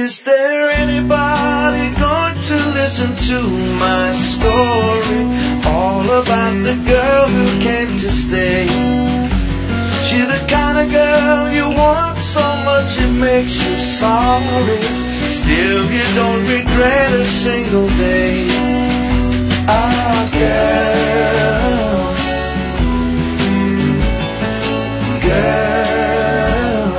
Is there anybody going to listen to my story? All about the girl who came to stay. She's the kind of girl you want so much it makes you sorry. Still you don't regret a single day. Ah, girl, girl.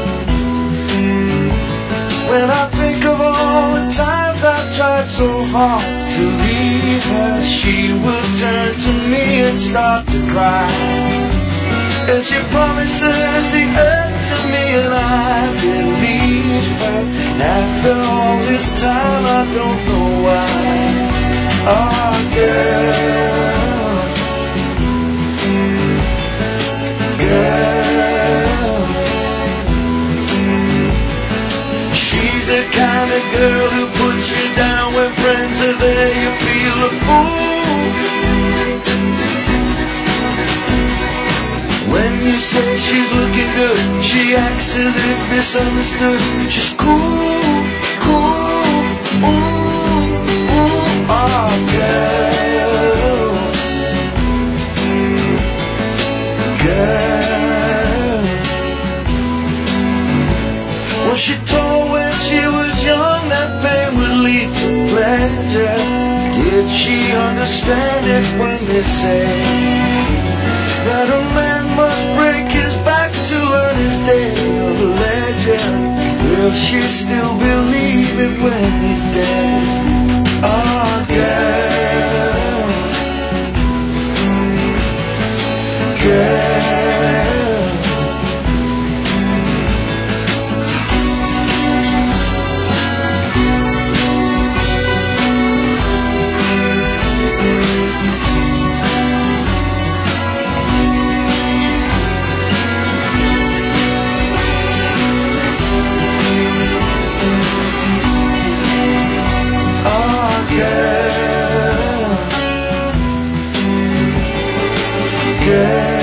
When I think of all the times I've tried so hard to leave her, she will turn to me and start to cry. And she promises the earth to me and I believe her. After all this time I don't know why. Oh girl, girl. She's the kind of girl who puts you down when friends are there. You feel a fool when you say she's looking good. She acts as if misunderstood. She's cool, cool, ooh, ooh, oh girl, girl. Was she told when she was young that pain would lead to pleasure? Did she understand it when they say that a man must break his back to earn his day of legend? Will she still believe it when he's dead? Oh girl, girl. Yeah.